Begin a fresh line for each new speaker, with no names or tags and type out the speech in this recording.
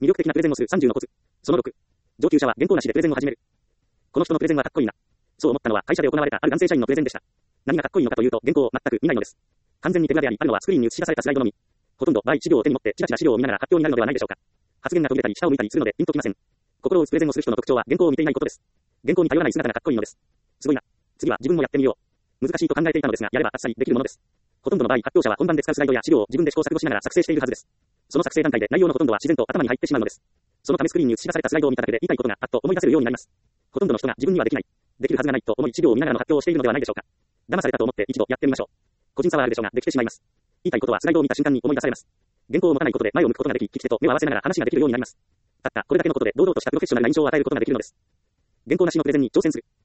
魅力的なプレゼンをする30のコツ。その6。上級者は原稿なしでプレゼンを始める。この人のプレゼンはかっこいいな。そう思ったのは会社で行われたある男性社員のプレゼンでした。何がかっこいいのかというと原稿を全く見ないのです。完全に手ぶらであり、あるのはスクリーンに映し出されたスライドのみ。ほとんど場合資料を手に持ってチラチラ資料を見ながら発表になるのではないでしょうか。発言が途切れたり下を向いたりするのでピンときません。心を打つプレゼンをする人の特徴は原稿を見ていないことです。原稿に頼らない姿がかっこいいのです。すごいな。次は自分もやってみよう。難しいと考えていたのですが、やればあっさりできるものです。ほとんどの場合、発表者は本番で使うスライドや資料を自分で試行錯誤しながら作成しているはずです。その作成段階で内容のほとんどは自然と頭に入ってしまうのです。そのためスクリーンに映し出されたスライドを見ただけで言いたいことがパッと思い出せるようになります。ほとんどの人が自分にはできない、できるはずがないと思い資料を見ながらの発表をしているのではないでしょうか。騙されたと思って一度やってみましょう。個人差はあるでしょうが、できてしまいます。言いたいことはスライドを見た瞬間に思い出されます。原稿を持たないことで前を向くことができ、聞き手と目を合わせながら話ができるようになります。たったこれだけのことで堂々としたプロフェッショナルな印象を与えることができるのです。原稿なしのプレゼンに挑戦する。